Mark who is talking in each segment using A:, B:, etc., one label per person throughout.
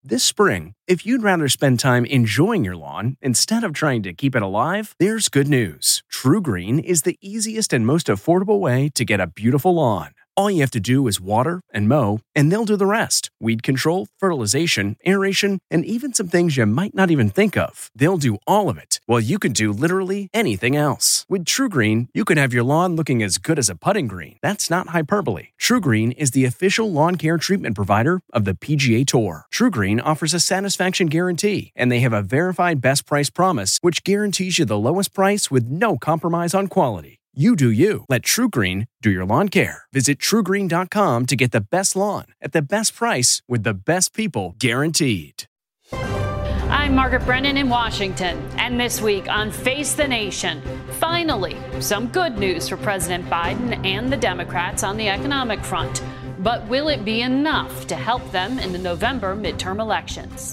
A: This spring, if you'd rather spend time enjoying your lawn instead of trying to keep it alive, there's good news. TruGreen is the easiest and most affordable way to get a beautiful lawn. All you have to do is water and mow, and they'll do the rest. Weed control, fertilization, aeration, and even some things you might not even think of. They'll do all of it, while you can do literally anything else. With TruGreen, you can have your lawn looking as good as a putting green. That's not hyperbole. TruGreen is the official lawn care treatment provider of the PGA Tour. TruGreen offers a satisfaction guarantee, and they have a verified best price promise, which guarantees you the lowest price with no compromise on quality. You do you. Let TruGreen do your lawn care. Visit TruGreen.com to get the best lawn at the best price with the best people guaranteed.
B: I'm Margaret Brennan in Washington, and this week on Face the Nation, finally, some good news for President Biden and the Democrats on the economic front. But will it be enough to help them in the November midterm elections?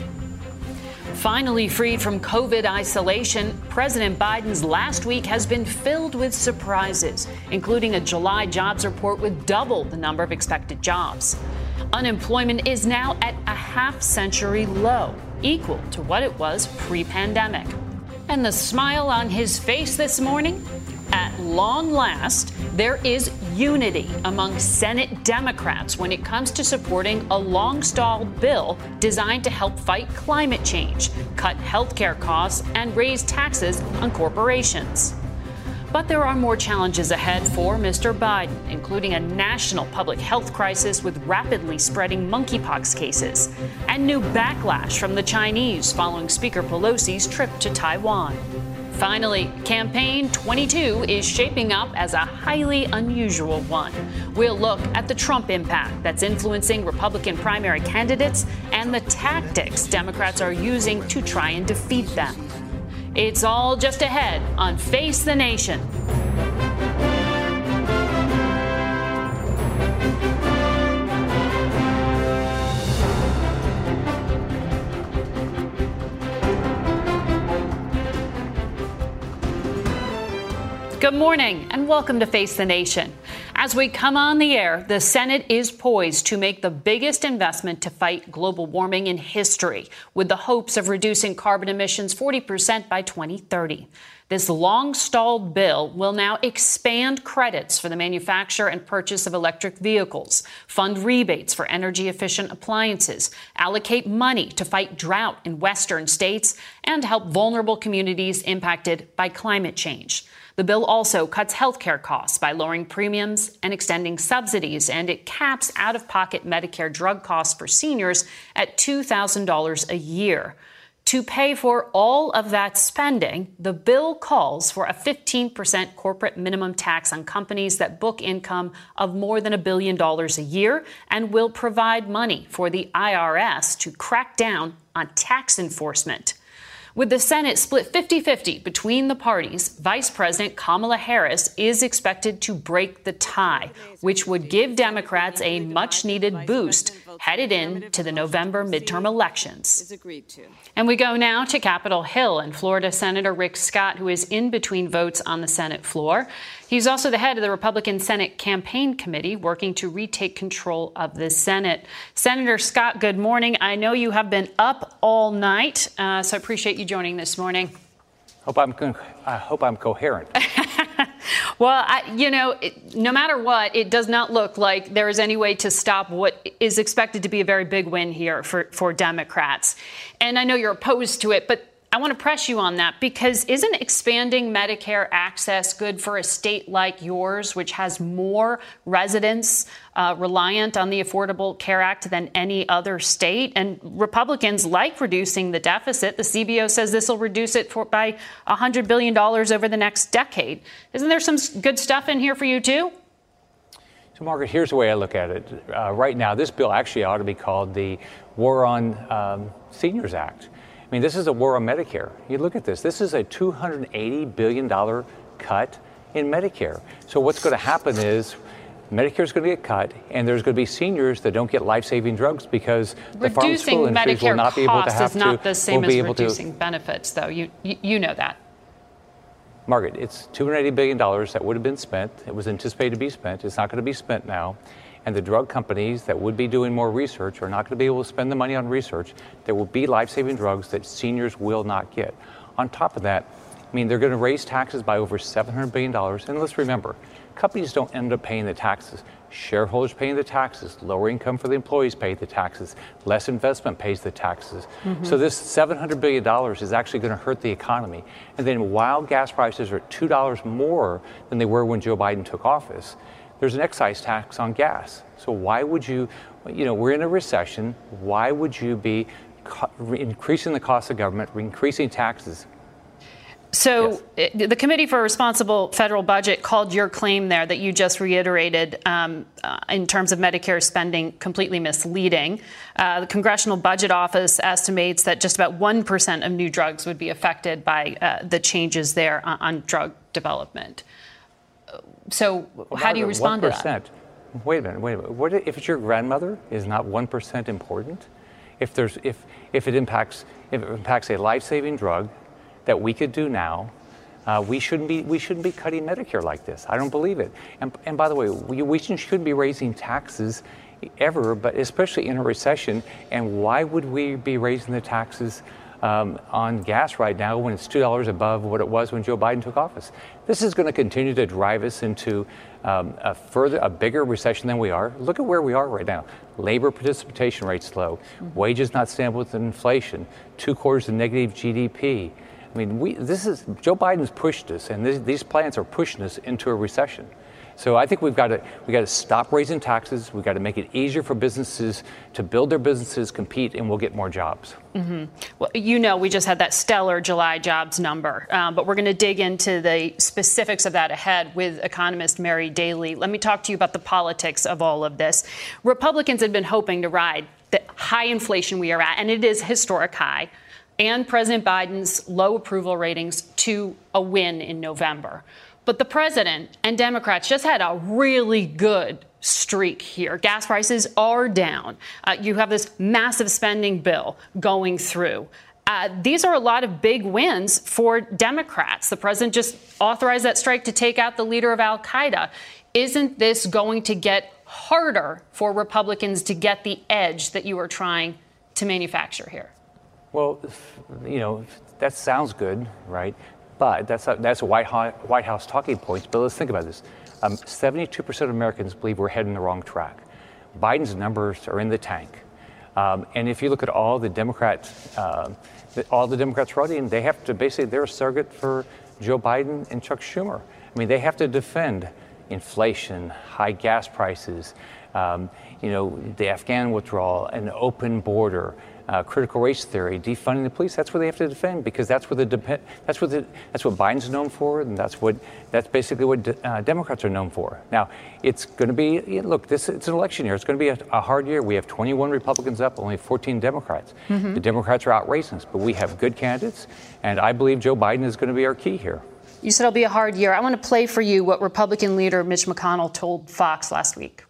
B: Finally freed from COVID isolation, President Biden's last week has been filled with surprises, including a July jobs report with double the number of expected jobs. Unemployment is now at a half-century low, equal to what it was pre-pandemic. And the smile on his face this morning? At long last, there is unity among Senate Democrats when it comes to supporting a long-stalled bill designed to help fight climate change, cut health care costs, and raise taxes on corporations. But there are more challenges ahead for Mr. Biden, including a national public health crisis with rapidly spreading monkeypox cases, and new backlash from the Chinese following Speaker Pelosi's trip to Taiwan. Finally, Campaign 22 is shaping up as a highly unusual one. We'll look at the Trump impact that's influencing Republican primary candidates and the tactics Democrats are using to try and defeat them. It's all just ahead on Face the Nation. Good morning and welcome to Face the Nation. As we come on the air, the Senate is poised to make the biggest investment to fight global warming in history, with the hopes of reducing carbon emissions 40% by 2030. This long-stalled bill will now expand credits for the manufacture and purchase of electric vehicles, fund rebates for energy-efficient appliances, allocate money to fight drought in western states, and help vulnerable communities impacted by climate change. The bill also cuts health care costs by lowering premiums and extending subsidies, and it caps out-of-pocket Medicare drug costs for seniors at $2,000 a year. To pay for all of that spending, the bill calls for a 15% corporate minimum tax on companies that book income of more than $1 billion a year, and will provide money for the IRS to crack down on tax enforcement. With the Senate split 50-50 between the parties, Vice President Kamala Harris is expected to break the tie, which would give Democrats a much-needed boost headed into the November midterm elections. And we go now to Capitol Hill and Florida Senator Rick Scott, who is in between votes on the Senate floor. He's also the head of the Republican Senate Campaign Committee, working to retake control of the Senate. Senator Scott, good morning. I know you have been up all night, so I appreciate you joining this morning.
C: I hope I'm coherent.
B: Well, no matter what, it does not look like there is any way to stop what is expected to be a very big win here for Democrats. And I know you're opposed to it, but I want to press you on that, because isn't expanding Medicare access good for a state like yours, which has more residents reliant on the Affordable Care Act than any other state? And Republicans like reducing the deficit. The CBO says this will reduce it by $100 billion over the next decade. Isn't there some good stuff in here for you, too?
C: So, Margaret, here's the way I look at it. Right now, this bill actually ought to be called the War on Seniors Act. I mean, this is a war on Medicare. You look at this. This is a $280 billion cut in Medicare. So what's going to happen is Medicare is going to get cut, and there's going to be seniors that don't get life-saving drugs because the pharmaceutical industries will not be able to have to.
B: Reducing Medicare costs is not the same as reducing benefits, though. You know that.
C: Margaret, it's $280 billion that would have been spent. It was anticipated to be spent. It's not going to be spent now. And the drug companies that would be doing more research are not going to be able to spend the money on research. There will be life-saving drugs that seniors will not get. On top of that, I mean, they're going to raise taxes by over $700 billion. And let's remember, companies don't end up paying the taxes. Shareholders paying the taxes, lower income for the employees pay the taxes, less investment pays the taxes. So this $700 billion is actually going to hurt the economy. And then while gas prices are at $2 more than they were when Joe Biden took office, there's an excise tax on gas. So why would you, we're in a recession, why would you be increasing the cost of government, increasing taxes?
B: So yes. The Committee for a Responsible Federal Budget called your claim there that you just reiterated in terms of Medicare spending completely misleading. The Congressional Budget Office estimates that just about 1% of new drugs would be affected by the changes there on drug development. So how do you respond to that?
C: Wait a minute. What if it's your grandmother? Is not 1% important? If it impacts a life-saving drug that we could do now, we shouldn't be cutting Medicare like this. I don't believe it. And by the way, we shouldn't be raising taxes ever, but especially in a recession. And why would we be raising the taxes on gas right now when it's $2 above what it was when Joe Biden took office? This is going to continue to drive us into a bigger recession than we are. Look at where we are right now. Labor participation rates low, wages not stable with inflation, 2 quarters of negative GDP. I mean, Joe Biden's pushed us, and these plans are pushing us into a recession. So I think we got to stop raising taxes. We've got to make it easier for businesses to build their businesses, compete, and we'll get more jobs. Well,
B: we just had that stellar July jobs number, but we're going to dig into the specifics of that ahead with economist Mary Daly. Let me talk to you about the politics of all of this. Republicans had been hoping to ride the high inflation we are at, and it is historic high, and President Biden's low approval ratings to a win in November. But the president and Democrats just had a really good streak here. Gas prices are down. You have this massive spending bill going through. These are a lot of big wins for Democrats. The president just authorized that strike to take out the leader of al-Qaeda. Isn't this going to get harder for Republicans to get the edge that you are trying to manufacture here?
C: Well, that sounds good, right? But that's a White House talking point. But let's think about this. 72% of Americans believe we're heading the wrong track. Biden's numbers are in the tank. And if you look at all the Democrats running, they have to basically, they're a surrogate for Joe Biden and Chuck Schumer. I mean, they have to defend inflation, high gas prices, the Afghan withdrawal, an open border, critical race theory, defunding the police. That's what they have to defend, because that's what Biden's known for, and that's basically what Democrats are known for. Now, it's going to be it's an election year. It's going to be a hard year. We have 21 Republicans up, only 14 Democrats. The Democrats are outracing us, but we have good candidates, and I believe Joe Biden is going to be our key here.
B: You said it'll be a hard year. I want to play for you what Republican leader Mitch McConnell told Fox last week.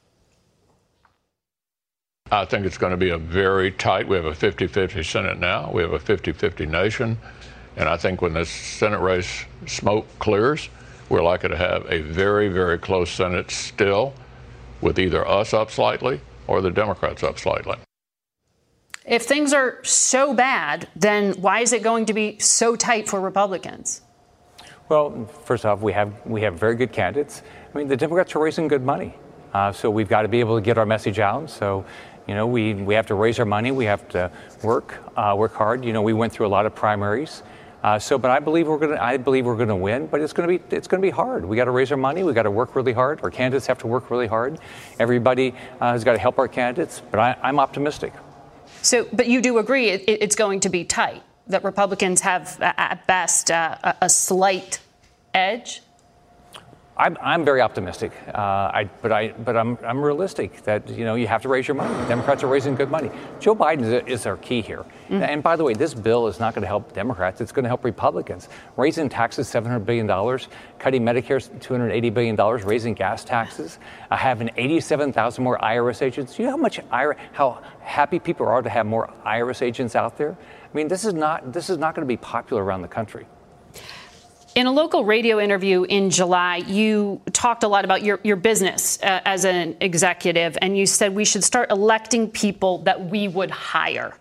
D: I think it's going to be a very tight. We have a 50-50 Senate now. We have a 50-50 nation. And I think when this Senate race smoke clears, we're likely to have a very, very close Senate still, with either us up slightly or the Democrats up slightly.
B: If things are so bad, then why is it going to be so tight for Republicans?
C: Well, first off, we have very good candidates. I mean, the Democrats are raising good money. So we've got to be able to get our message out. So, we have to raise our money. We have to work hard. We went through a lot of primaries. But I believe we're going to win. But it's going to be hard. We got to raise our money. We got to work really hard. Our candidates have to work really hard. Everybody has got to help our candidates. But I'm optimistic.
B: So, but you do agree it's going to be tight, that Republicans have at best a slight edge?
C: I'm very optimistic, but I'm realistic that you have to raise your money. Democrats are raising good money. Joe Biden is our key here. And by the way, this bill is not going to help Democrats. It's going to help Republicans. Raising taxes $700 billion, cutting Medicare $280 billion, raising gas taxes, having 87,000 more IRS agents. Do you know how happy people are to have more IRS agents out there? I mean, this is not going to be popular around the country.
B: In a local radio interview in July, you talked a lot about your business as an executive, and you said we should start electing people that we would hire.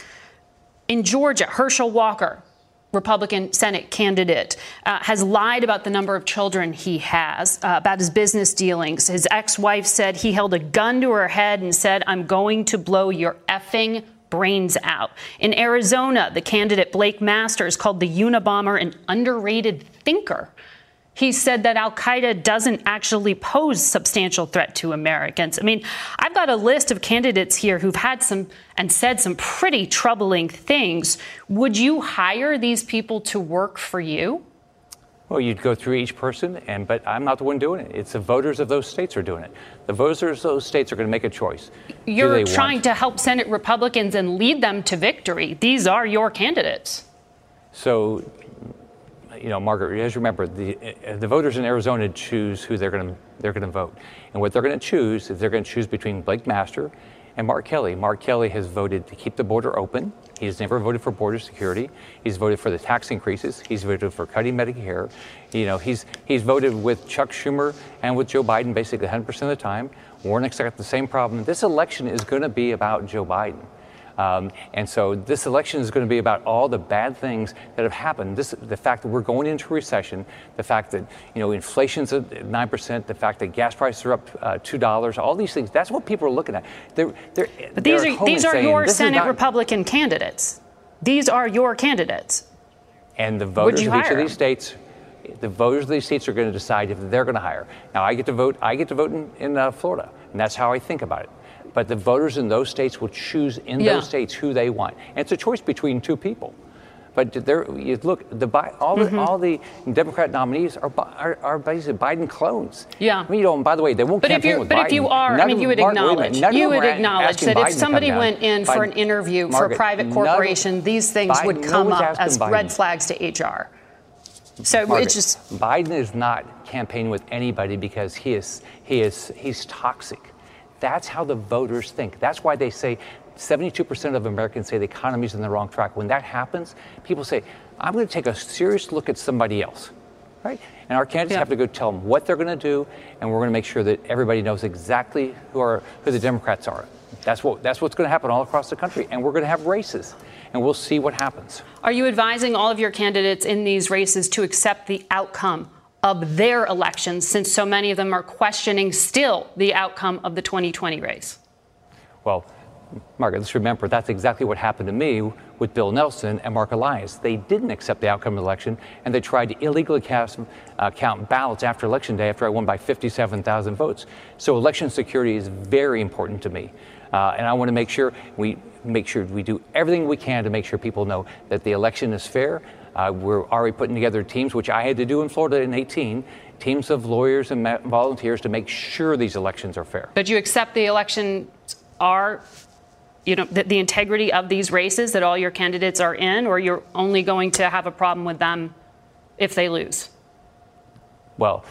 B: In Georgia, Herschel Walker, Republican Senate candidate, has lied about the number of children he has, about his business dealings. His ex-wife said he held a gun to her head and said, "I'm going to blow your effing brains out." In Arizona, the candidate Blake Masters called the Unabomber an underrated thinker. He said that al-Qaeda doesn't actually pose substantial threat to Americans. I mean, I've got a list of candidates here who've had some and said some pretty troubling things. Would you hire these people to work for you?
C: Well, you'd go through each person, but I'm not the one doing it. It's the voters of those states are doing it. The voters of those states are going to make a choice.
B: You're trying to help Senate Republicans and lead them to victory. These are your candidates.
C: So, Margaret, as you remember, the voters in Arizona choose who they're going to vote, and what they're going to choose is they're going to choose between Blake Masters and Mark Kelly. Mark Kelly has voted to keep the border open. He's never voted for border security. He's voted for the tax increases. He's voted for cutting Medicare. He's voted with Chuck Schumer and with Joe Biden basically 100% of the time. Warnock's got the same problem. This election is going to be about Joe Biden. And so this election is going to be about all the bad things that have happened. The fact that we're going into a recession, the fact that inflation's at 9%, the fact that gas prices are up $2, all these things. That's what people are looking at.
B: But these are your Senate Republican candidates. These are your candidates.
C: And the voters of each of these states. The voters of these states are going to decide if they're going to hire. Now, I get to vote. I get to vote in Florida, and that's how I think about it. But the voters in those states will choose those states who they want. And it's a choice between two people. But look, all the Democrat nominees are basically Biden clones.
B: Yeah.
C: I mean, by the way, they won't campaign with Biden.
B: But if you are, you would acknowledge that if somebody went in for an interview for a private corporation, these things would come up as red flags to HR. So
C: Margaret,
B: it's just
C: Biden is not campaigning with anybody because he's toxic. That's how the voters think. That's why they say 72% of Americans say the economy's on the wrong track. When that happens, people say, I'm going to take a serious look at somebody else, right? And our candidates have to go tell them what they're going to do, and we're going to make sure that everybody knows exactly who the Democrats are. That's what's going to happen all across the country, and we're going to have races, and we'll see what happens.
B: Are you advising all of your candidates in these races to accept the outcome of their elections, since so many of them are questioning still the outcome of the 2020 race?
C: Well, Margaret, let's remember that's exactly what happened to me with Bill Nelson and Mark Elias. They didn't accept the outcome of the election, and they tried to illegally count ballots after Election Day after I won by 57,000 votes. So election security is very important to me, and I want to make sure we do everything we can to make sure people know that the election is fair. We're already putting together teams, which I had to do in Florida in 2018, teams of lawyers and volunteers to make sure these elections are fair.
B: But you accept the elections are, the integrity of these races that all your candidates are in, or you're only going to have a problem with them if they lose?
C: Well,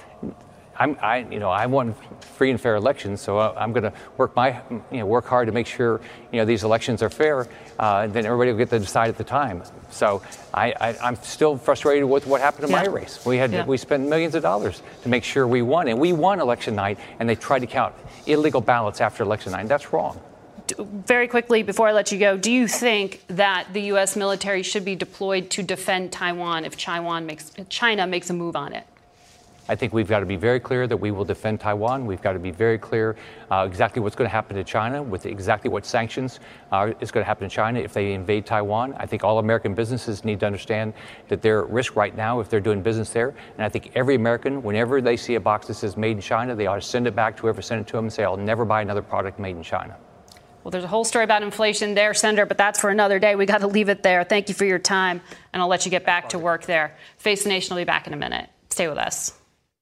C: I want free and fair elections, so I'm going to work hard to make sure these elections are fair. And then everybody will get to decide at the time. So I'm still frustrated with what happened in my race. We spent millions of dollars to make sure we won, and we won election night. And they tried to count illegal ballots after election night. And that's wrong.
B: Very quickly, before I let you go, do you think that the U.S. military should be deployed to defend Taiwan if China makes a move on it?
C: I think we've got to be very clear that we will defend Taiwan. We've got to be very clear exactly what's going to happen to China, with exactly what sanctions is going to happen to China if they invade Taiwan. I think all American businesses need to understand that they're at risk right now if they're doing business there. And I think every American, whenever they see a box that says made in China, they ought to send it back to whoever sent it to them and say, I'll never buy another product made in China.
B: Well, there's a whole story about inflation there, Senator, but that's for another day. We got to leave it there. Thank you for your time, and I'll let you get back to work there. Face the Nation will be back in a minute. Stay with us.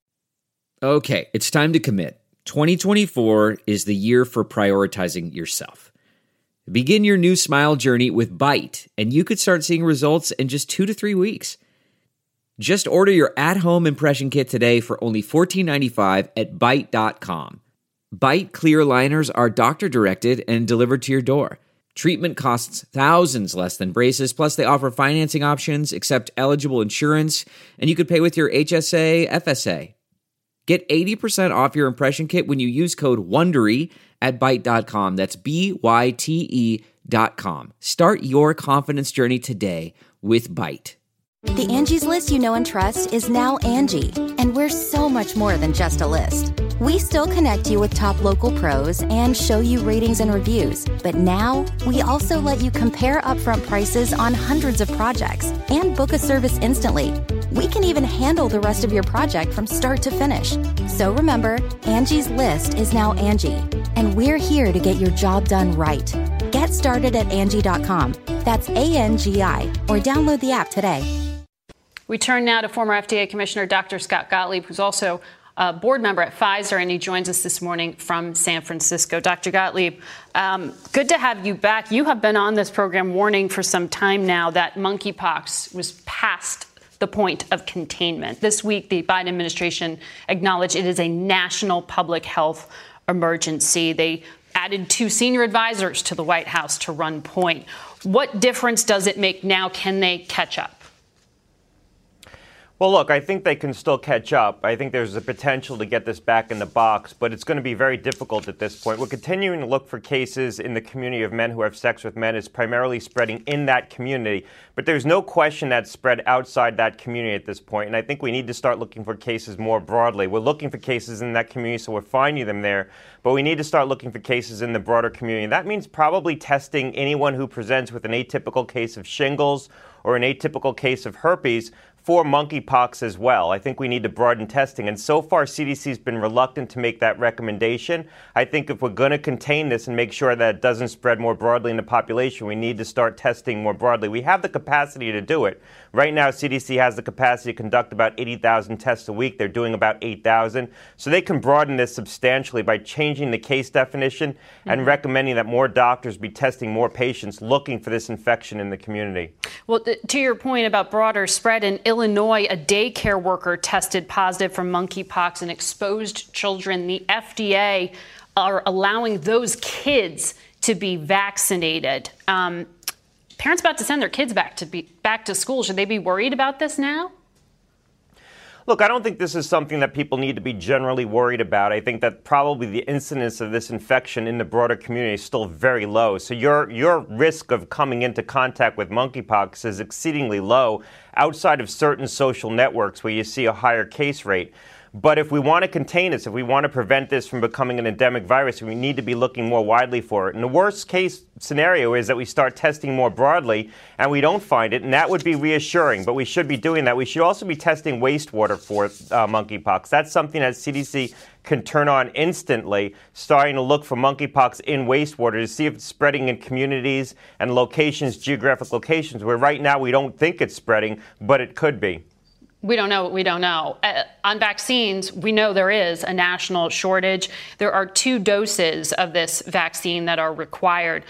E: Okay, it's time to commit. 2024 is the year for prioritizing yourself. Begin your new smile journey with Byte, and you could start seeing results in just 2 to 3 weeks. Just order your at-home impression kit today for only $14.95 at Byte.com. Byte clear liners are doctor-directed and delivered to your door. Treatment costs thousands less than braces, plus they offer financing options, accept eligible insurance, and you could pay with your HSA, FSA. Get 80% off your impression kit when you use code WONDERY at Byte.com. That's BYTE.com. Start your confidence journey today with Byte.
F: The Angie's List you know and trust is now Angie, and we're so much more than just a list. We still connect you with top local pros and show you ratings and reviews, but now we also let you compare upfront prices on hundreds of projects and book a service instantly. We can even handle the rest of your project from start to finish. So remember, Angie's List is now Angie, and we're here to get your job done right. Get started at Angie.com. That's ANGI, or download the app today.
B: We turn now to former FDA Commissioner Dr. Scott Gottlieb, who's also a board member at Pfizer, and he joins us this morning from San Francisco. Dr. Gottlieb, good to have you back. You have been on this program warning for some time now that monkeypox was past the point of containment. This week, the Biden administration acknowledged it is a national public health emergency. They added 2 senior advisors to the White House to run point. What difference does it make now? Can they catch up?
G: Well, look, I think they can still catch up. I think there's a potential to get this back in the box, but it's going to be very difficult at this point. We're continuing to look for cases in the community of men who have sex with men. It's primarily spreading in that community, but there's no question that's spread outside that community at this point, and I think we need to start looking for cases more broadly. We're looking for cases in that community, so we're finding them there, but we need to start looking for cases in the broader community. That means probably testing anyone who presents with an atypical case of shingles or an atypical case of herpes for monkeypox as well. I think we need to broaden testing. And so far, CDC's been reluctant to make that recommendation. I think if we're going to contain this and make sure that it doesn't spread more broadly in the population, we need to start testing more broadly. We have the capacity to do it. Right now, CDC has the capacity to conduct about 80,000 tests a week. They're doing about 8,000. So they can broaden this substantially by changing the case definition and recommending that more doctors be testing more patients looking for this infection in the community.
B: Well, to your point about broader spread, in Illinois, a daycare worker tested positive for monkeypox in exposed children. The FDA are allowing those kids to be vaccinated. Parents about to send their kids back to school. Should they be worried about this now?
G: Look, I don't think this is something that people need to be generally worried about. I think that probably the incidence of this infection in the broader community is still very low. So your risk of coming into contact with monkeypox is exceedingly low outside of certain social networks where you see a higher case rate. But if we want to contain this, if we want to prevent this from becoming an endemic virus, we need to be looking more widely for it. And the worst case scenario is that we start testing more broadly and we don't find it, and that would be reassuring. But we should be doing that. We should also be testing wastewater for monkeypox. That's something that CDC can turn on instantly, starting to look for monkeypox in wastewater to see if it's spreading in communities and locations, geographic locations, where right now we don't think it's spreading, but it could be.
B: We don't know what we don't know. On vaccines, we know there is a national shortage. There are 2 doses of this vaccine that are required.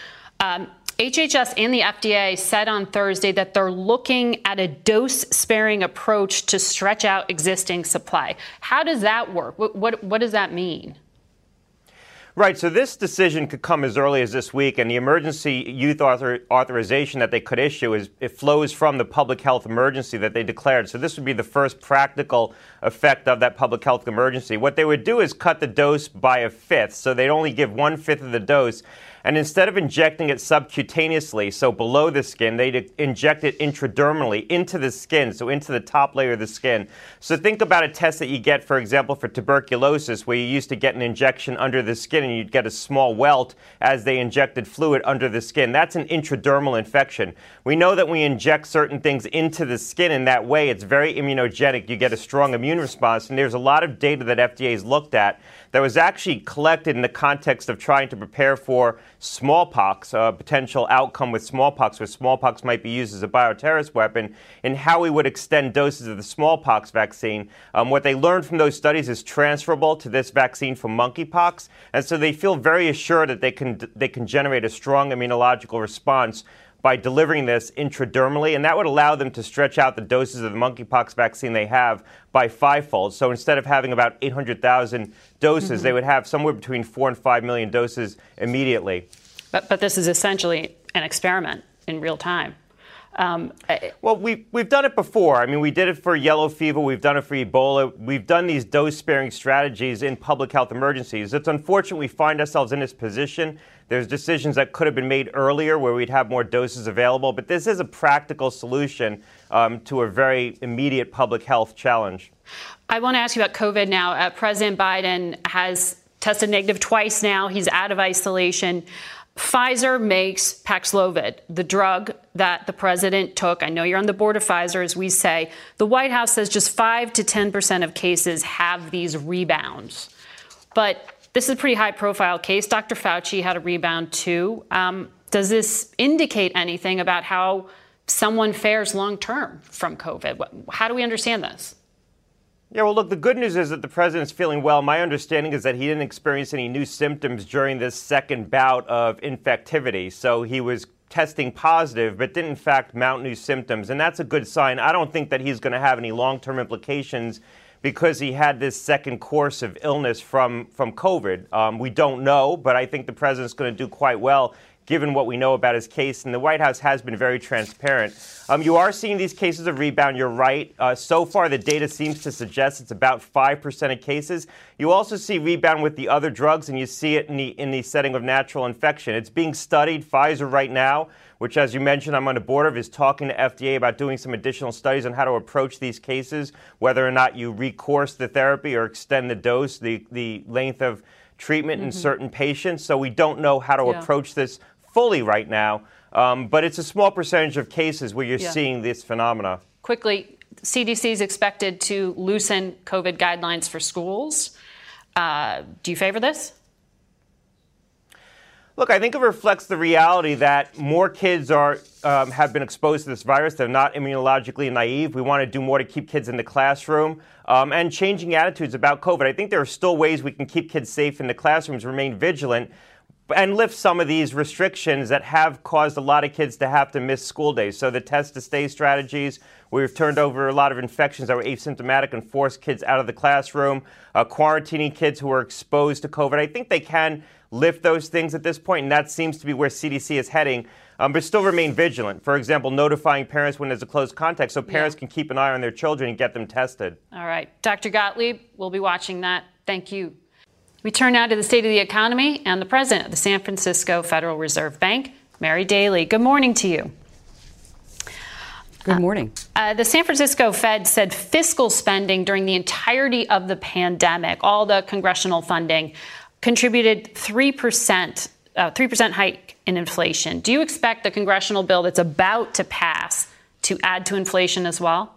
B: HHS and the FDA said on Thursday that they're looking at a dose-sparing approach to stretch out existing supply. How does that work? What does that mean?
G: Right, so this decision could come as early as this week, and the emergency youth authorization that they could issue it flows from the public health emergency that they declared. So this would be the first practical effect of that public health emergency. What they would do is cut the dose by a fifth, so they'd only give 1/5 of the dose. And instead of injecting it subcutaneously, so below the skin, they'd inject it intradermally into the skin, so into the top layer of the skin. So think about a test that you get, for example, for tuberculosis, where you used to get an injection under the skin and you'd get a small welt as they injected fluid under the skin. That's an intradermal infection. We know that when we inject certain things into the skin in that way, it's very immunogenic. You get a strong immune response, and there's a lot of data that FDA has looked at that was actually collected in the context of trying to prepare for smallpox, a potential outcome with smallpox, where smallpox might be used as a bioterrorist weapon, and how we would extend doses of the smallpox vaccine. What they learned from those studies is transferable to this vaccine for monkeypox, and so they feel very assured that they can generate a strong immunological response by delivering this intradermally, and that would allow them to stretch out the doses of the monkeypox vaccine they have by 5-fold. So instead of having about 800,000 doses, they would have somewhere between 4 and 5 million doses immediately.
B: But this is essentially an experiment in real time.
G: Well, we've done it before. I mean, we did it for yellow fever. We've done it for Ebola. We've done these dose-sparing strategies in public health emergencies. It's unfortunate we find ourselves in this position. There's decisions that could have been made earlier where we'd have more doses available. But this is a practical solution to a very immediate public health challenge.
B: I want to ask you about COVID now. President Biden has tested negative twice now. He's out of isolation. Pfizer makes Paxlovid, the drug that the president took. I know you're on the board of Pfizer, as we say. The White House says just 5 to 10% of cases have these rebounds. But this is a pretty high-profile case. Dr. Fauci had a rebound, too. Does this indicate anything about how someone fares long-term from COVID? How do we understand this?
G: Yeah, well, look, the good news is that the president's feeling well. My understanding is that he didn't experience any new symptoms during this second bout of infectivity. So he was testing positive, but didn't in fact mount new symptoms. And that's a good sign. I don't think that he's going to have any long-term implications because he had this second course of illness from COVID. We don't know, but I think the president's going to do quite well given what we know about his case. And the White House has been very transparent. You are seeing these cases of rebound. You're right. So far, the data seems to suggest it's about 5% of cases. You also see rebound with the other drugs, and you see it in the setting of natural infection. It's being studied. Pfizer right now, which, as you mentioned, I'm on the board of, is talking to FDA about doing some additional studies on how to approach these cases, whether or not you recourse the therapy or extend the dose, the length of treatment in certain patients. So we don't know how to approach this fully right now, but it's a small percentage of cases where you're seeing this phenomena.
B: Quickly, CDC is expected to loosen COVID guidelines for schools. Do you favor this?
G: Look, I think it reflects the reality that more kids have been exposed to this virus. They're not immunologically naive. We want to do more to keep kids in the classroom and changing attitudes about COVID. I think there are still ways we can keep kids safe in the classrooms, remain vigilant, and lift some of these restrictions that have caused a lot of kids to have to miss school days. So the test-to-stay strategies, we've turned over a lot of infections that were asymptomatic and forced kids out of the classroom, quarantining kids who are exposed to COVID. I think they can lift those things at this point, and that seems to be where CDC is heading, but still remain vigilant. For example, notifying parents when there's a close contact so parents can keep an eye on their children and get them tested.
B: All right. Dr. Gottlieb, we'll be watching that. Thank you. We turn now to the state of the economy and the president of the San Francisco Federal Reserve Bank, Mary Daly. Good morning to you.
H: Good morning.
B: The San Francisco Fed said fiscal spending during the entirety of the pandemic, all the congressional funding, contributed 3% hike in inflation. Do you expect the congressional bill that's about to pass to add to inflation as well?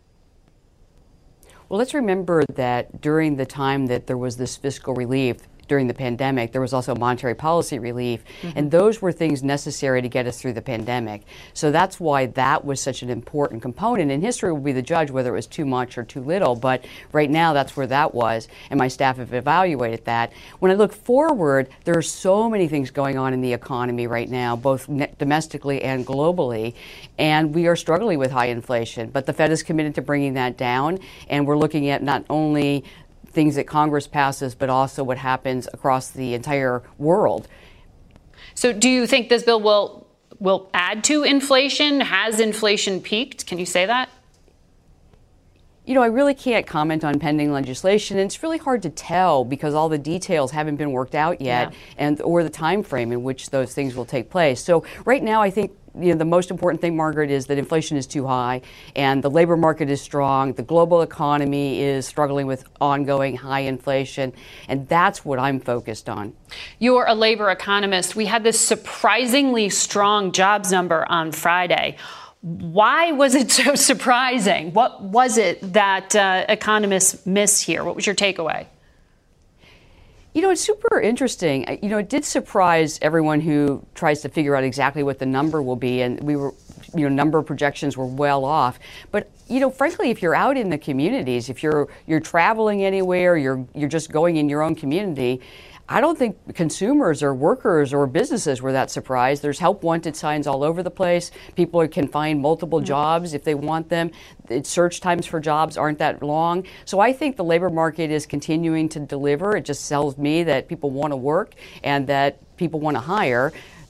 H: Well, let's remember that during the time that there was this fiscal relief during the pandemic, there was also monetary policy relief, and those were things necessary to get us through the pandemic. So that's why that was such an important component, and history will be the judge whether it was too much or too little, but right now that's where that was, and my staff have evaluated that. When I look forward, there are so many things going on in the economy right now, both domestically and globally, and we are struggling with high inflation, but the Fed is committed to bringing that down, and we're looking at not only things that Congress passes, but also what happens across the entire world.
B: So do you think this bill will add to inflation? Has inflation peaked? Can you say that?
H: You know, I really can't comment on pending legislation. And it's really hard to tell because all the details haven't been worked out yet, or the time frame in which those things will take place. So right now, I think the most important thing, Margaret, is that inflation is too high and the labor market is strong. The global economy is struggling with ongoing high inflation, and that's what I'm focused on.
B: You're a labor economist. We had this surprisingly strong jobs number on Friday. Why was it so surprising? What was it that economists miss here? What was your takeaway?
H: You know, it's super interesting. You know, it did surprise everyone who tries to figure out exactly what the number will be. And we were, number projections were well off. But, frankly, if you're out in the communities, if you're traveling anywhere, you're just going in your own community, I don't think consumers or workers or businesses were that surprised. There's help wanted signs all over the place. People can find multiple jobs if they want them. Search times for jobs aren't that long. So I think the labor market is continuing to deliver. It just tells me that people want to work and that people want to hire.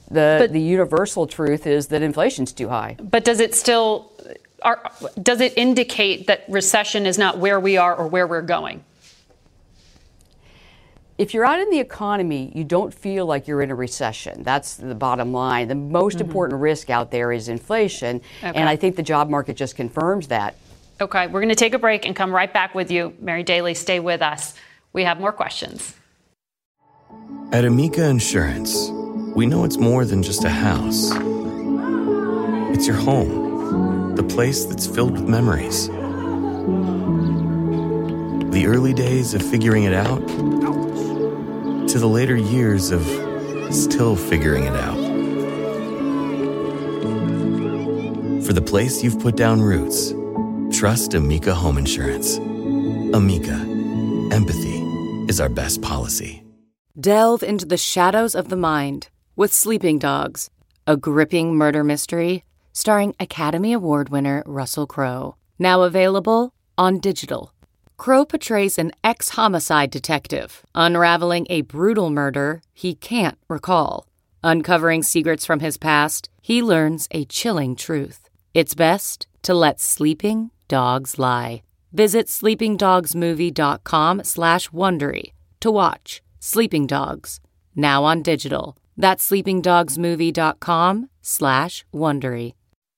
H: the universal truth is that inflation's too high.
B: But does it still, does it indicate that recession is not where we are or where we're going?
H: If you're out in the economy, you don't feel like you're in a recession. That's the bottom line. The most important risk out there is inflation, and I think the job market just confirms that.
B: Okay, we're going to take a break and come right back with you. Mary Daly, stay with us. We have more questions.
I: At Amica Insurance, we know it's more than just a house. It's your home, the place that's filled with memories. The early days of figuring it out to the later years of still figuring it out. For the place you've put down roots, trust Amica Home Insurance. Amica, empathy is our best policy.
J: Delve into the shadows of the mind with Sleeping Dogs, a gripping murder mystery starring Academy Award winner Russell Crowe. Now available on digital. Crowe portrays an ex-homicide detective, unraveling a brutal murder he can't recall. Uncovering secrets from his past, he learns a chilling truth. It's best to let sleeping dogs lie. Visit sleepingdogsmovie.com/Wondery to watch Sleeping Dogs, now on digital. That's sleepingdogsmovie.com/Wondery.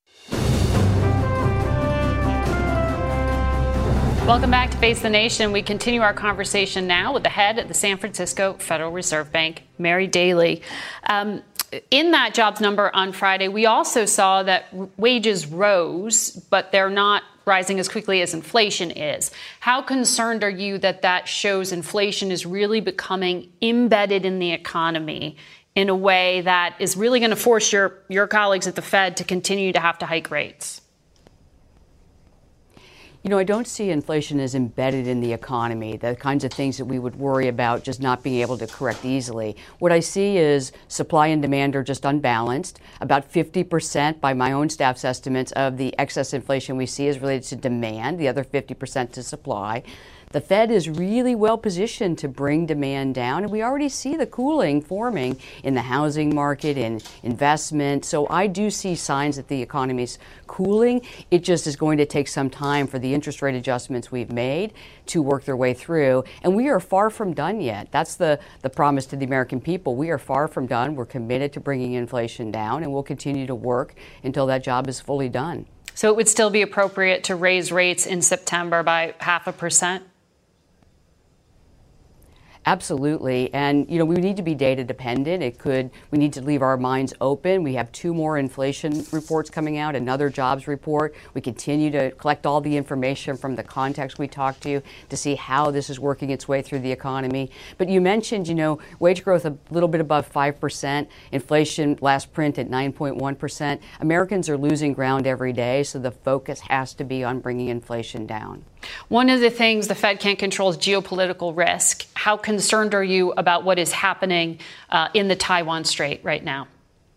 B: Welcome back to Face the Nation. We continue our conversation now with the head of the San Francisco Federal Reserve Bank, Mary Daly. In that jobs number on Friday, we also saw that wages rose, but they're not rising as quickly as inflation is. How concerned are you that that shows inflation is really becoming embedded in the economy in a way that is really going to force your colleagues at the Fed to continue to have to hike rates?
H: You know, I don't see inflation as embedded in the economy, the kinds of things that we would worry about just not being able to correct easily. What I see is supply and demand are just unbalanced. About 50% by my own staff's estimates of the excess inflation we see is related to demand, the other 50% to supply. The Fed is really well positioned to bring demand down, and we already see the cooling forming in the housing market, in investment. So I do see signs that the economy's cooling. It just is going to take some time for the interest rate adjustments we've made to work their way through. And we are far from done yet. That's the promise to the American people. We are far from done. We're committed to bringing inflation down, and we'll continue to work until that job is fully done.
B: So it would still be appropriate to raise rates in September by 0.5%?
H: Absolutely. And, you know, we need to be data dependent. We need to leave our minds open. We have 2 more inflation reports coming out, another jobs report. We continue to collect all the information from the context we talk to see how this is working its way through the economy. But you mentioned, you know, wage growth a little bit above 5%, inflation last print at 9.1%. Americans are losing ground every day, so the focus has to be on bringing inflation down.
B: One of the things the Fed can't control is geopolitical risk. How concerned are you about what is happening in the Taiwan Strait right now?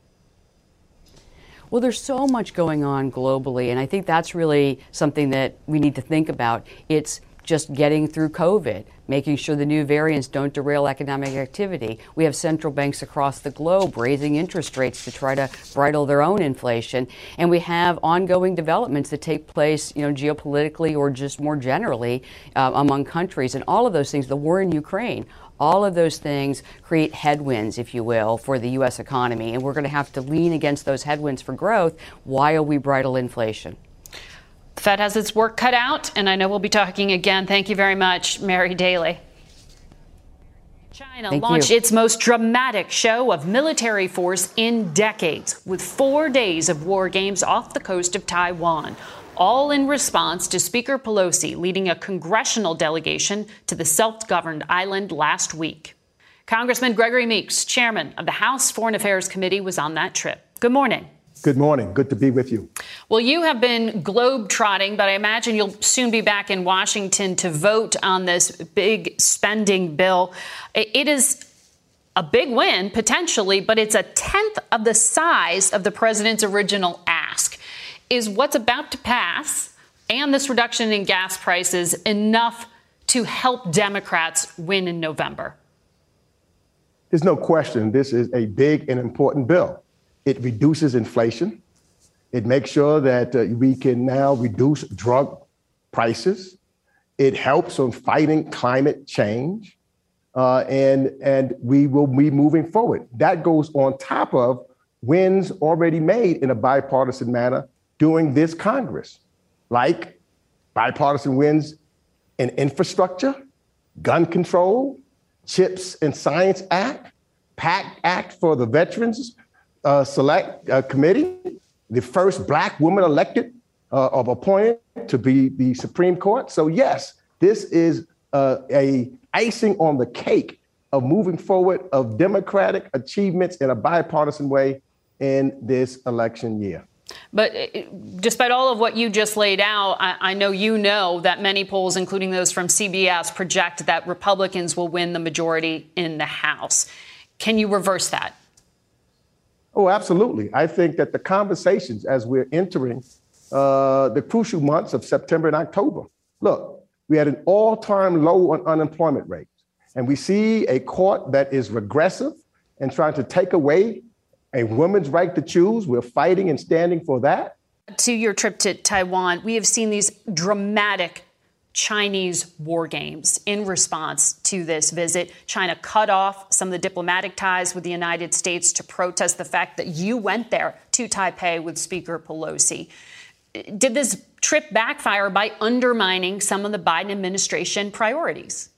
H: Well, there's so much going on globally, and I think that's really something that we need to think about. It's just getting through COVID, making sure the new variants don't derail economic activity. We have central banks across the globe raising interest rates to try to bridle their own inflation. And we have ongoing developments that take place, you know, geopolitically or just more generally among countries. And all of those things, the war in Ukraine, all of those things create headwinds, if you will, for the U.S. economy. And we're going to have to lean against those headwinds for growth while we bridle inflation.
B: The Fed has its work cut out, and I know we'll be talking again. Thank you very much, Mary Daly. China launched its most dramatic show of military force in decades, with 4 days of war games off the coast of Taiwan, all in response to Speaker Pelosi leading a congressional delegation to the self-governed island last week. Congressman Gregory Meeks, chairman of the House Foreign Affairs Committee, was on that trip. Good morning.
K: Good morning. Good to be with you.
B: Well, you have been globe-trotting, but I imagine you'll soon be back in Washington to vote on this big spending bill. It is a big win, potentially, but it's a tenth of the size of the president's original ask. Is what's about to pass and this reduction in gas prices enough to help Democrats win in November?
K: There's no question this is a big and important bill. It reduces inflation. It makes sure that we can now reduce drug prices. It helps on fighting climate change. And we will be moving forward. That goes on top of wins already made in a bipartisan manner during this Congress, like bipartisan wins in infrastructure, gun control, CHIPS and Science Act, PACT Act for the Veterans Select Committee, the first Black woman elected appointed to be the Supreme Court. So yes, this is a icing on the cake of moving forward of democratic achievements in a bipartisan way in this election year.
B: But despite all of what you just laid out, I know you know that many polls, including those from CBS, project that Republicans will win the majority in the House. Can you reverse that?
K: Oh, absolutely. I think that the conversations as we're entering the crucial months of September and October. Look, we had an all-time low on unemployment rate, and we see a court that is regressive and trying to take away a woman's right to choose. We're fighting and standing for that.
B: To your trip to Taiwan, we have seen these dramatic Chinese war games in response to this visit. China cut off some of the diplomatic ties with the United States to protest the fact that you went there to Taipei with Speaker Pelosi. Did this trip backfire by undermining some of the Biden administration priorities?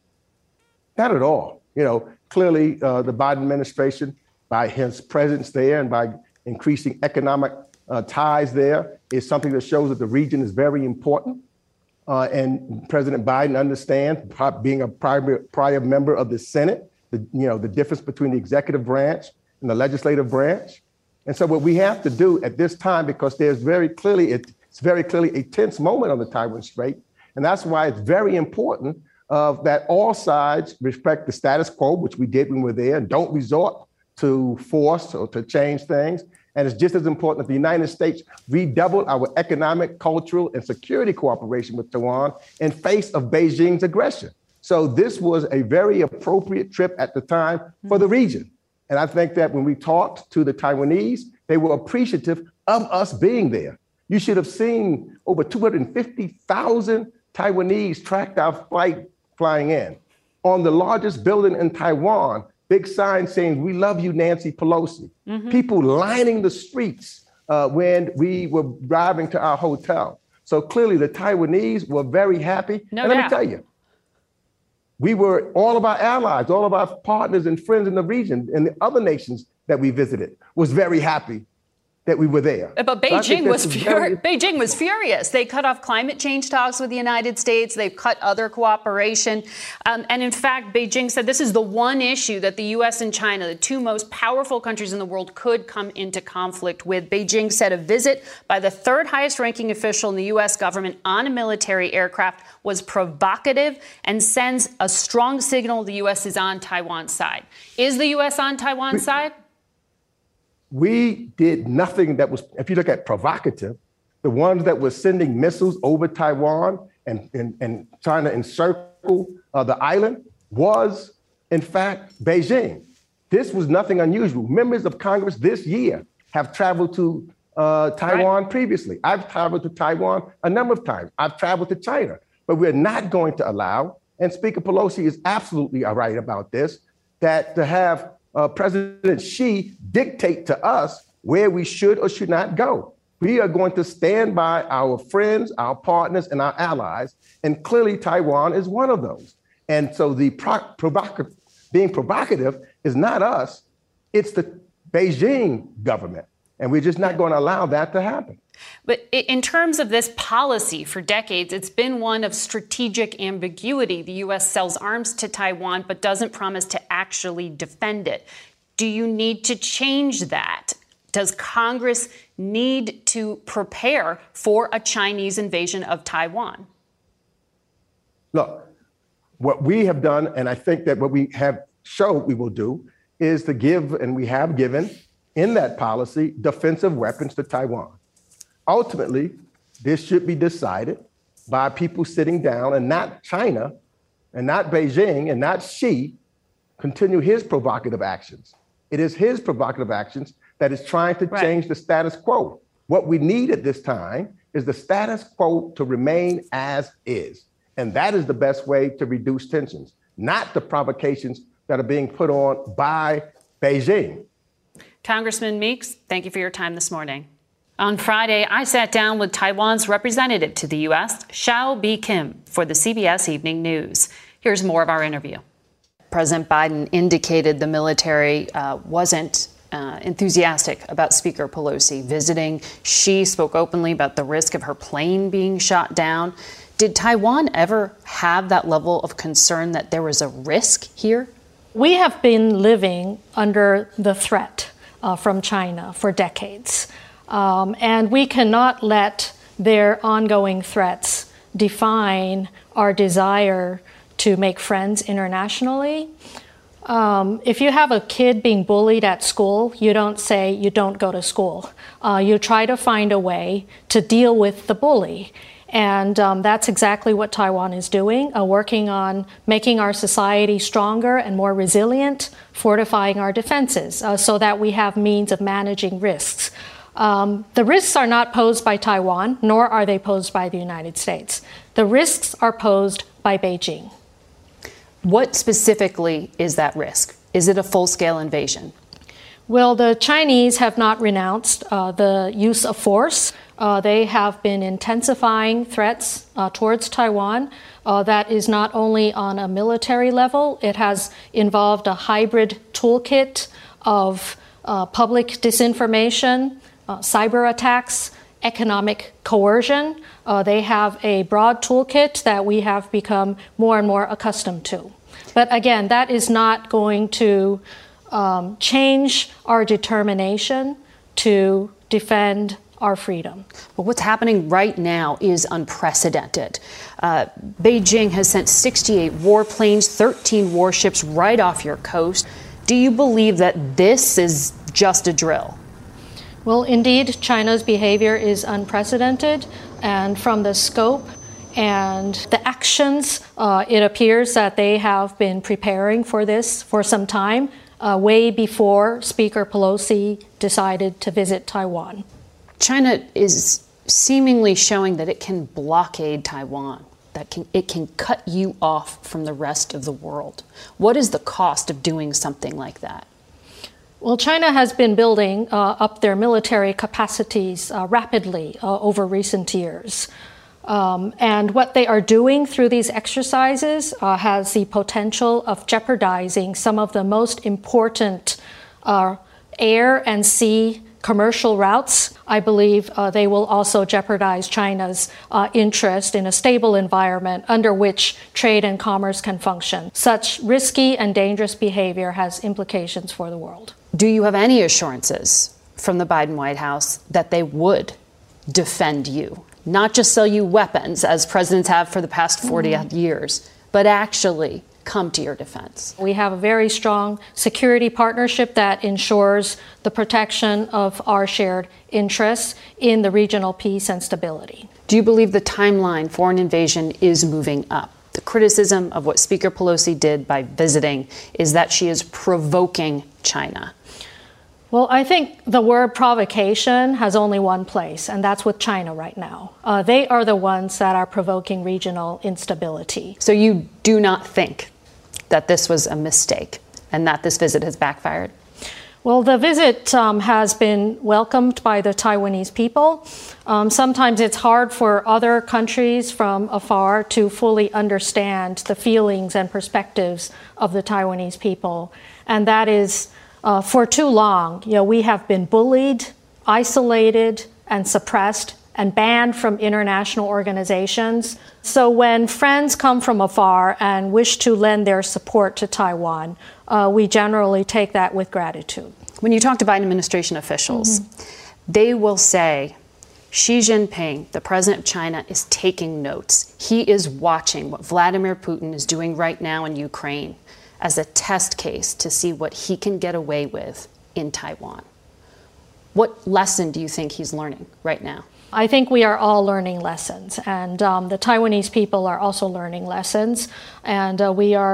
K: Not at all. You know, clearly the Biden administration, by his presence there and by increasing economic ties there, is something that shows that the region is very important. And President Biden understands, being a prior member of the Senate, the difference between the executive branch and the legislative branch. And so what we have to do at this time, because there's very clearly a tense moment on the Taiwan Strait, and that's why it's very important that all sides respect the status quo, which we did when we were there, and don't resort to force or to change things. And it's just as important that the United States redouble our economic, cultural, and security cooperation with Taiwan in face of Beijing's aggression. So this was a very appropriate trip at the time for the region. And I think that when we talked to the Taiwanese, they were appreciative of us being there. You should have seen over 250,000 Taiwanese tracked our flight flying in. On the largest building in Taiwan, big sign saying, "We love you, Nancy Pelosi." Mm-hmm. People lining the streets when we were driving to our hotel. So clearly the Taiwanese were very happy.
B: No
K: and
B: doubt.
K: Let me tell you, all of our allies, all of our partners and friends in the region and the other nations that we visited was very happy that we were there.
B: But Beijing was furious. They cut off climate change talks with the United States. They've cut other cooperation. And in fact, Beijing said this is the one issue that the U.S. and China, the two most powerful countries in the world, could come into conflict with. Beijing said a visit by the third highest ranking official in the U.S. government on a military aircraft was provocative and sends a strong signal the U.S. is on Taiwan's side. Is the U.S. on Taiwan's side?
K: We did nothing that was, if you look at provocative, the ones that were sending missiles over Taiwan and trying to encircle the island was, in fact, Beijing. This was nothing unusual. Members of Congress this year have traveled to Taiwan previously. I've traveled to Taiwan a number of times. I've traveled to China. But we're not going to allow, and Speaker Pelosi is absolutely right about this, that to have President Xi dictate to us where we should or should not go. We are going to stand by our friends, our partners, and our allies, and clearly Taiwan is one of those. And so the being provocative is not us, it's the Beijing government, and we're just not going to allow that to happen.
B: But in terms of this policy for decades, it's been one of strategic ambiguity. The U.S. sells arms to Taiwan, but doesn't promise to actually defend it. Do you need to change that? Does Congress need to prepare for a Chinese invasion of Taiwan?
K: Look, what we have done, and I think that what we have showed we will do, is to give, and we have given in that policy, defensive weapons to Taiwan. Ultimately, this should be decided by people sitting down, and not China, and not Beijing, and not Xi, continue his provocative actions. It is his provocative actions that is trying to change the status quo. What we need at this time is the status quo to remain as is. And that is the best way to reduce tensions, not the provocations that are being put on by Beijing.
B: Congressman Meeks, thank you for your time this morning. On Friday, I sat down with Taiwan's representative to the U.S., Xiao B. Kim, for the CBS Evening News. Here's more of our interview. President Biden indicated the military wasn't enthusiastic about Speaker Pelosi visiting. She spoke openly about the risk of her plane being shot down. Did Taiwan ever have that level of concern that there was a risk here?
L: We have been living under the threat from China for decades. And we cannot let their ongoing threats define our desire to make friends internationally. If you have a kid being bullied at school, you don't say you don't go to school. You try to find a way to deal with the bully. And that's exactly what Taiwan is doing, working on making our society stronger and more resilient, fortifying our defenses so that we have means of managing risks. The risks are not posed by Taiwan, nor are they posed by the United States. The risks are posed by Beijing.
B: What specifically is that risk? Is it a full-scale invasion?
L: Well, the Chinese have not renounced the use of force. They have been intensifying threats towards Taiwan. That is not only on a military level, it has involved a hybrid toolkit of public disinformation, cyber attacks, economic coercion. They have a broad toolkit that we have become more and more accustomed to. But again, that is not going to change our determination to defend our freedom.
B: But what's happening right now is unprecedented. Beijing has sent 68 warplanes, 13 warships right off your coast. Do you believe that this is just a drill?
L: Well, indeed, China's behavior is unprecedented, and from the scope and the actions, it appears that they have been preparing for this for some time, way before Speaker Pelosi decided to visit Taiwan.
B: China is seemingly showing that it can blockade Taiwan, that it can cut you off from the rest of the world. What is the cost of doing something like that?
L: Well, China has been building up their military capacities rapidly over recent years. And what they are doing through these exercises has the potential of jeopardizing some of the most important air and sea commercial routes. I believe they will also jeopardize China's interest in a stable environment under which trade and commerce can function. Such risky and dangerous behavior has implications for the world.
B: Do you have any assurances from the Biden White House that they would defend you? Not just sell you weapons, as presidents have for the past 40 years, but actually come to your defense?
L: We have a very strong security partnership that ensures the protection of our shared interests in the regional peace and stability.
B: Do you believe the timeline for an invasion is moving up? The criticism of what Speaker Pelosi did by visiting is that she is provoking China.
L: Well, I think the word provocation has only one place, and that's with China right now. They are the ones that are provoking regional instability.
B: So you do not think that this was a mistake and that this visit has backfired?
L: Well, the visit has been welcomed by the Taiwanese people. Sometimes it's hard for other countries from afar to fully understand the feelings and perspectives of the Taiwanese people. And that is, for too long, we have been bullied, isolated, and suppressed and banned from international organizations. So when friends come from afar and wish to lend their support to Taiwan, we generally take that with gratitude.
B: When you talk to Biden administration officials, they will say, Xi Jinping, the president of China, is taking notes. He is watching what Vladimir Putin is doing right now in Ukraine as a test case to see what he can get away with in Taiwan. What lesson do you think he's learning right now?
L: I think we are all learning lessons, and the Taiwanese people are also learning lessons, and we are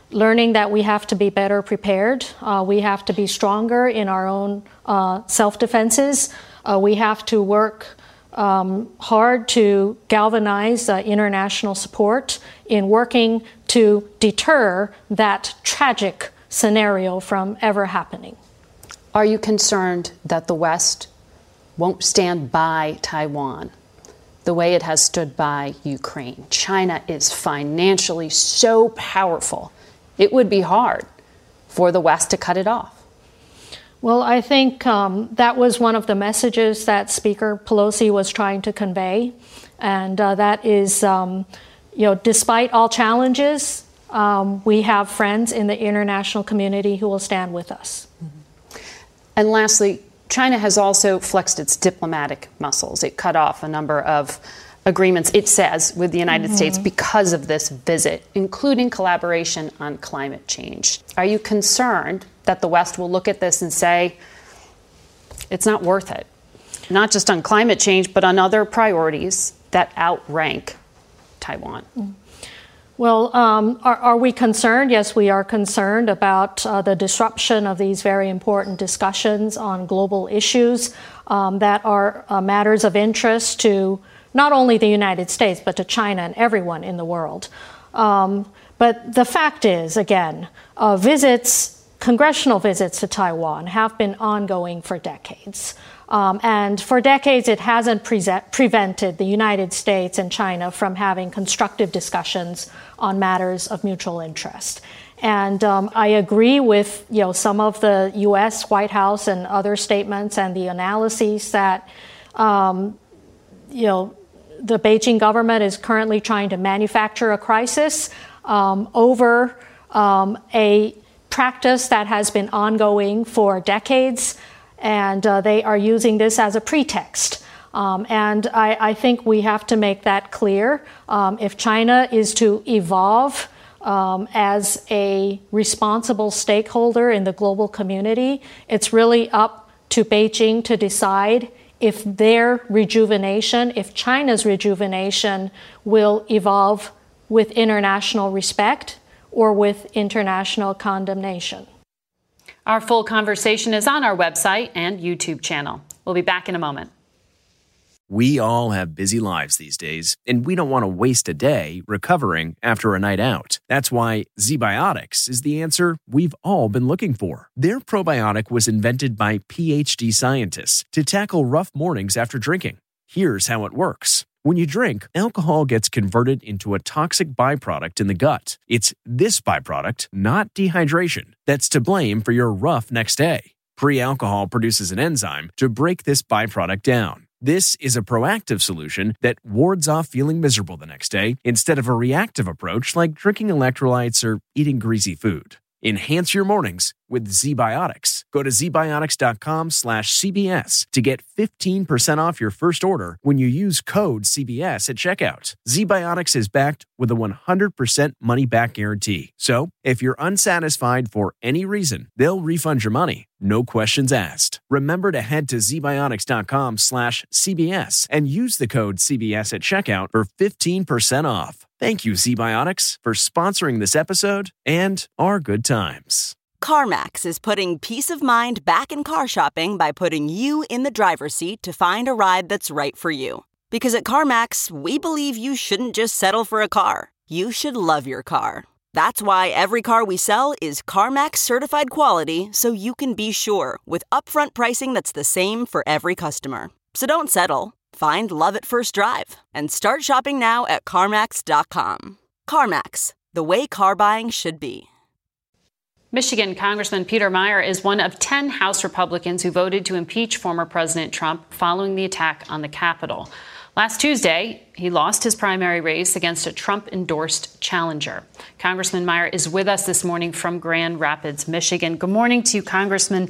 L: learning that we have to be better prepared. We have to be stronger in our own self-defenses. We have to work hard to galvanize international support in working to deter that tragic scenario from ever happening.
B: Are you concerned that the West won't stand by Taiwan the way it has stood by Ukraine? China is financially so powerful, it would be hard for the West to cut it off.
L: Well, I think that was one of the messages that Speaker Pelosi was trying to convey. And that is, despite all challenges, we have friends in the international community who will stand with us.
B: Mm-hmm. And lastly, China has also flexed its diplomatic muscles. It cut off a number of agreements, it says, with the United States because of this visit, including collaboration on climate change. Are you concerned that the West will look at this and say, it's not worth it, not just on climate change, but on other priorities that outrank Taiwan?
L: Well, are we concerned? Yes, we are concerned about the disruption of these very important discussions on global issues that are matters of interest to not only the United States, but to China and everyone in the world. But the fact is, again, congressional visits to Taiwan have been ongoing for decades. And for decades, it hasn't prevented the United States and China from having constructive discussions on matters of mutual interest. And I agree with some of the U.S. White House and other statements and the analyses that the Beijing government is currently trying to manufacture a crisis over a practice that has been ongoing for decades, and they are using this as a pretext. And I think we have to make that clear. If China is to evolve as a responsible stakeholder in the global community, it's really up to Beijing to decide if China's rejuvenation will evolve with international respect or with international condemnation.
B: Our full conversation is on our website and YouTube channel. We'll be back in a moment.
A: We all have busy lives these days, and we don't want to waste a day recovering after a night out. That's why ZBiotics is the answer we've all been looking for. Their probiotic was invented by PhD scientists to tackle rough mornings after drinking. Here's how it works. When you drink, alcohol gets converted into a toxic byproduct in the gut. It's this byproduct, not dehydration, that's to blame for your rough next day. Pre-alcohol produces an enzyme to break this byproduct down. This is a proactive solution that wards off feeling miserable the next day instead of a reactive approach like drinking electrolytes or eating greasy food. Enhance your mornings with ZBiotics. Go to zbiotics.com/CBS to get 15% off your first order when you use code CBS at checkout. ZBiotics is backed with a 100% money-back guarantee. So, if you're unsatisfied for any reason, they'll refund your money. No questions asked. Remember to head to zbiotics.com/CBS and use the code CBS at checkout for 15% off. Thank you, ZBiotics, for sponsoring this episode and our good times.
M: CarMax is putting peace of mind back in car shopping by putting you in the driver's seat to find a ride that's right for you. Because at CarMax, we believe you shouldn't just settle for a car. You should love your car. That's why every car we sell is CarMax certified quality, so you can be sure with upfront pricing that's the same for every customer. So don't settle. Find love at first drive and start shopping now at CarMax.com. CarMax, the way car buying should be.
B: Michigan Congressman Peter Meijer is one of 10 House Republicans who voted to impeach former President Trump following the attack on the Capitol. Last Tuesday, he lost his primary race against a Trump-endorsed challenger. Congressman Meijer is with us this morning from Grand Rapids, Michigan. Good morning to you, Congressman.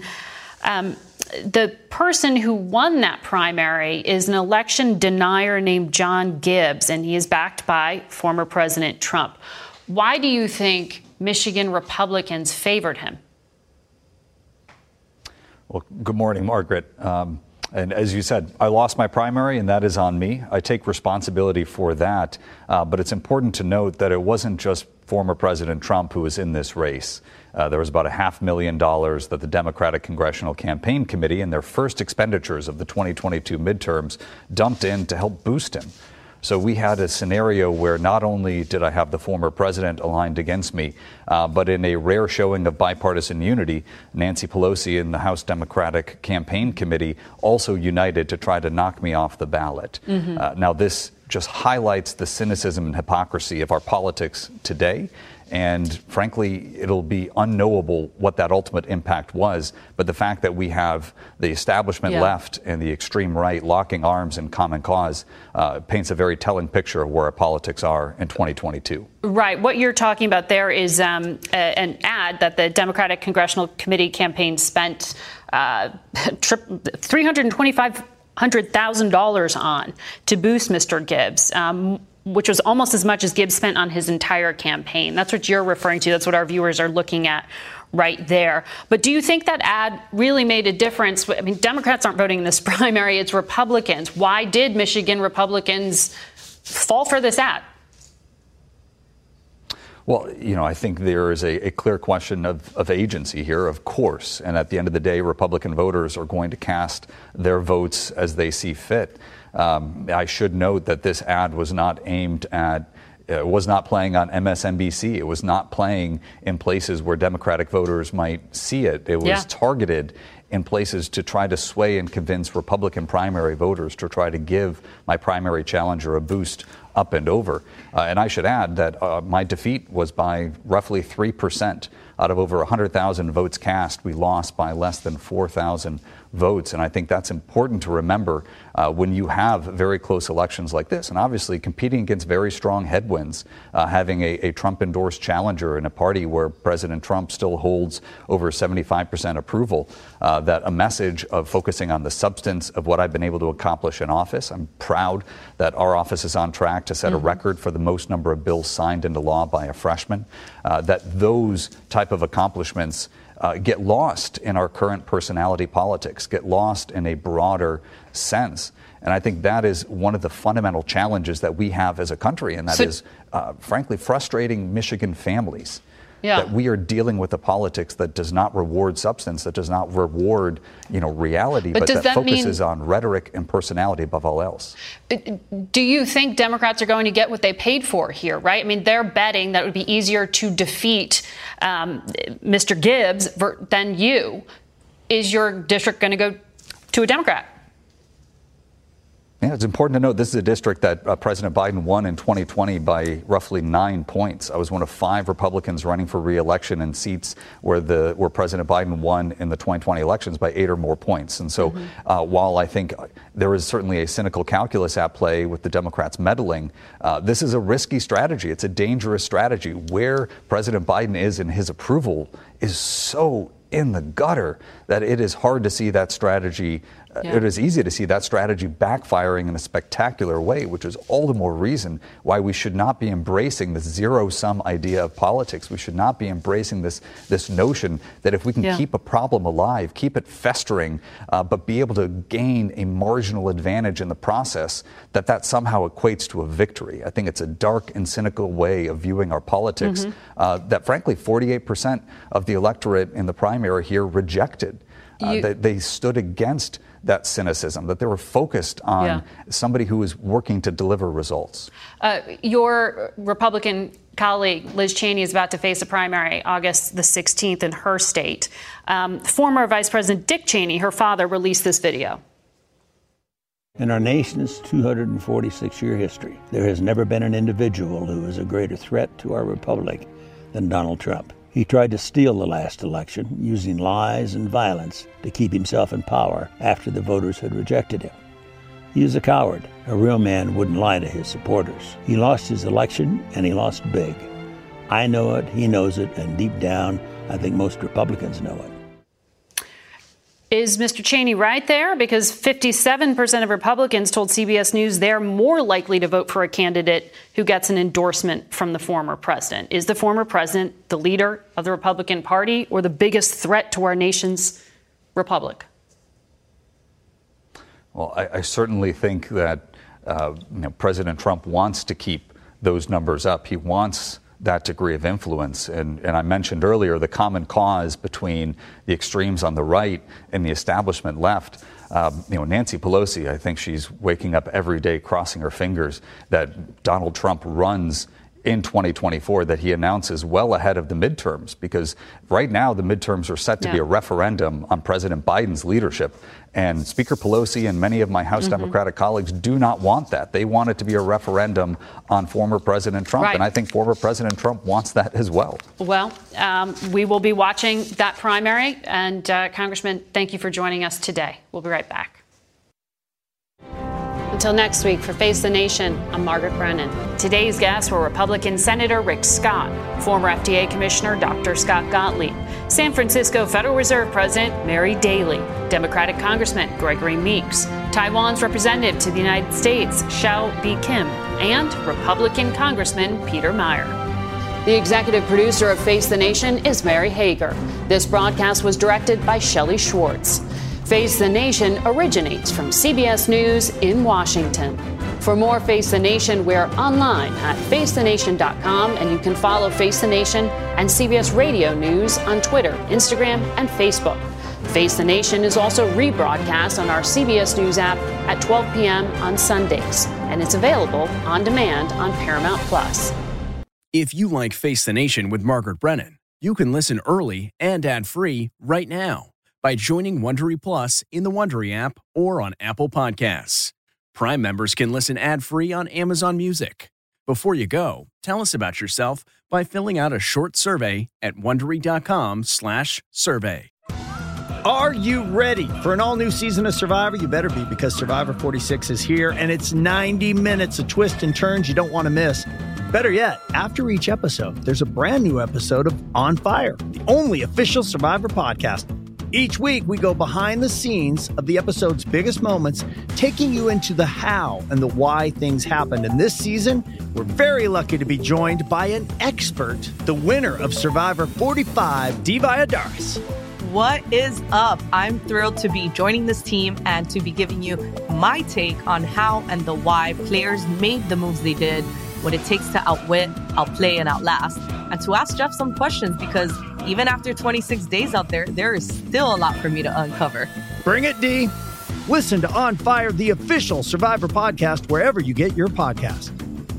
B: The person who won that primary is an election denier named John Gibbs, and he is backed by former President Trump. Why do you think Michigan Republicans favored him?
N: Well, good morning, Margaret. And as you said, I lost my primary, and that is on me. I take responsibility for that. But it's important to note that it wasn't just former President Trump who was in this race. There was about $500,000 that the Democratic Congressional Campaign Committee, in their first expenditures of the 2022 midterms, dumped in to help boost him. So we had a scenario where not only did I have the former president aligned against me, but in a rare showing of bipartisan unity, Nancy Pelosi and the House Democratic Campaign Committee also united to try to knock me off the ballot. Now, this just highlights the cynicism and hypocrisy of our politics today. And frankly, it'll be unknowable what that ultimate impact was. But the fact that we have the establishment left and the extreme right locking arms in common cause paints a very telling picture of where our politics are in 2022.
B: Right. What you're talking about there is an ad that the Democratic Congressional Committee campaign spent $325,000 on to boost Mr. Gibbs. Which was almost as much as Gibbs spent on his entire campaign. That's what you're referring to. That's what our viewers are looking at right there. But do you think that ad really made a difference? I mean, Democrats aren't voting in this primary. It's Republicans. Why did Michigan Republicans fall for this ad?
N: Well, I think there is a clear question of agency here, of course. And at the end of the day, Republican voters are going to cast their votes as they see fit. I should note that this ad was not aimed at, was not playing on MSNBC. It was not playing in places where Democratic voters might see it. It was targeted in places to try to sway and convince Republican primary voters to try to give my primary challenger a boost up and over. And I should add that my defeat was by roughly 3%. Out of over 100,000 votes cast, we lost by less than 4,000 votes. And I think that's important to remember when you have very close elections like this. And obviously competing against very strong headwinds, having a Trump-endorsed challenger in a party where President Trump still holds over 75% approval, that a message of focusing on the substance of what I've been able to accomplish in office. I'm proud that our office is on track to set a record for the most number of bills signed into law by a freshman, that those type of accomplishments get lost in our current personality politics, get lost in a broader sense. And I think that is one of the fundamental challenges that we have as a country, and that is, frankly, frustrating Michigan families. That we are dealing with a politics that does not reward substance, that does not reward, reality, but that focuses on rhetoric and personality above all else.
B: Do you think Democrats are going to get what they paid for here, right? I mean, they're betting that it would be easier to defeat Mr. Gibbs than you. Is your district going to go to a Democrat?
N: Yeah, it's important to note this is a district that President Biden won in 2020 by roughly 9 points. I was one of 5 Republicans running for re-election in seats where President Biden won in the 2020 elections by 8 or more points. And so while I think there is certainly a cynical calculus at play with the Democrats meddling, this is a risky strategy. It's a dangerous strategy. Where President Biden is in his approval is so in the gutter that it is hard to see that strategy. It is easy to see that strategy backfiring in a spectacular way, which is all the more reason why we should not be embracing this zero-sum idea of politics. We should not be embracing this notion that if we can keep a problem alive, keep it festering, but be able to gain a marginal advantage in the process, that somehow equates to a victory. I think it's a dark and cynical way of viewing our politics that, frankly, 48% of the electorate in the primary here rejected. They stood against that cynicism, that they were focused on somebody who is working to deliver results.
B: Your Republican colleague, Liz Cheney, is about to face a primary August the 16th in her state. Former Vice President Dick Cheney, her father, released this video.
O: In our nation's 246-year history, there has never been an individual who is a greater threat to our republic than Donald Trump. He tried to steal the last election using lies and violence to keep himself in power after the voters had rejected him. He is a coward. A real man wouldn't lie to his supporters. He lost his election, and he lost big. I know it, he knows it, and deep down, I think most Republicans know it.
B: Is Mr. Cheney right there? Because 57% of Republicans told CBS News they're more likely to vote for a candidate who gets an endorsement from the former president. Is the former president the leader of the Republican Party or the biggest threat to our nation's republic?
N: Well, I certainly think that President Trump wants to keep those numbers up. He wants that degree of influence. And I mentioned earlier the common cause between the extremes on the right and the establishment left. Nancy Pelosi, I think she's waking up every day crossing her fingers that Donald Trump runs in 2024, that he announces well ahead of the midterms, because right now the midterms are set to be a referendum on President Biden's leadership. And Speaker Pelosi and many of my House Democratic colleagues do not want that. They want it to be a referendum on former President Trump. And I think former President Trump wants that as well.
B: Well, we will be watching that primary. And Congressman, thank you for joining us today. We'll be right back. Until next week, for Face the Nation, I'm Margaret Brennan. Today's guests were Republican Senator Rick Scott, former FDA Commissioner Dr. Scott Gottlieb, San Francisco Federal Reserve President Mary Daly, Democratic Congressman Gregory Meeks, Taiwan's representative to the United States Hsiao B. Kim, and Republican Congressman Peter Meyer. The executive producer of Face the Nation is Mary Hager. This broadcast was directed by Shelley Schwartz. Face the Nation originates from CBS News in Washington. For more Face the Nation, we're online at facethenation.com, and you can follow Face the Nation and CBS Radio News on Twitter, Instagram, and Facebook. Face the Nation is also rebroadcast on our CBS News app at 12 p.m. on Sundays, and it's available on demand on Paramount+.
A: If you like Face the Nation with Margaret Brennan, you can listen early and ad-free right now by joining Wondery Plus in the Wondery app or on Apple Podcasts. Prime members can listen ad-free on Amazon Music. Before you go, tell us about yourself by filling out a short survey at Wondery.com/survey.
P: Are you ready for an all-new season of Survivor? You better be, because Survivor 46 is here, and it's 90 minutes of twists and turns you don't want to miss. Better yet, after each episode, there's a brand new episode of On Fire, the only official Survivor podcast. Each week, we go behind the scenes of the episode's biggest moments, taking you into the how and the why things happened. And this season, we're very lucky to be joined by an expert, the winner of Survivor 45, Dee Valladares.
Q: What is up? I'm thrilled to be joining this team and to be giving you my take on how and the why players made the moves they did, what it takes to outwit, outplay, and outlast, and to ask Jeff some questions, because even after 26 days out there, there is still a lot for me to uncover.
P: Bring it, Dee. Listen to On Fire, the official Survivor podcast, wherever you get your podcast.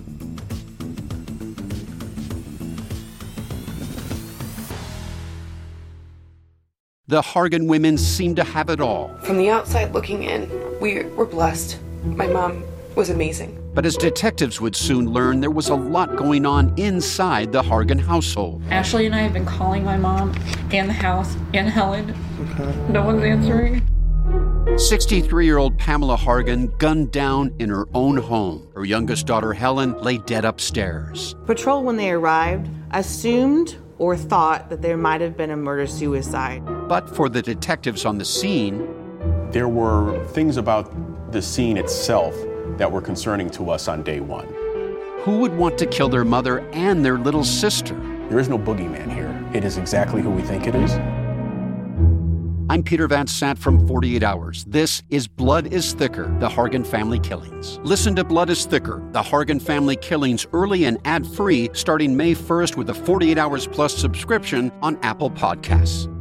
R: The Hargan women seem to have it all.
S: From the outside looking in, we were blessed. My mom was amazing.
R: But as detectives would soon learn, there was a lot going on inside the Hargan household.
T: Ashley and I have been calling my mom and the house and Helen. No one's answering.
R: 63-year-old Pamela Hargan gunned down in her own home. Her youngest daughter, Helen, lay dead upstairs.
U: Patrol, when they arrived, assumed or thought that there might have been a murder-suicide.
R: But for the detectives on the scene,
V: there were things about the scene itself that were concerning to us on day one.
R: Who would want to kill their mother and their little sister?
V: There is no boogeyman here. It is exactly who we think it is.
R: I'm Peter Van Sant from 48 Hours. This is Blood is Thicker, the Hargan Family Killings. Listen to Blood is Thicker, the Hargan Family Killings early and ad-free starting May 1st with a 48 Hours Plus subscription on Apple Podcasts.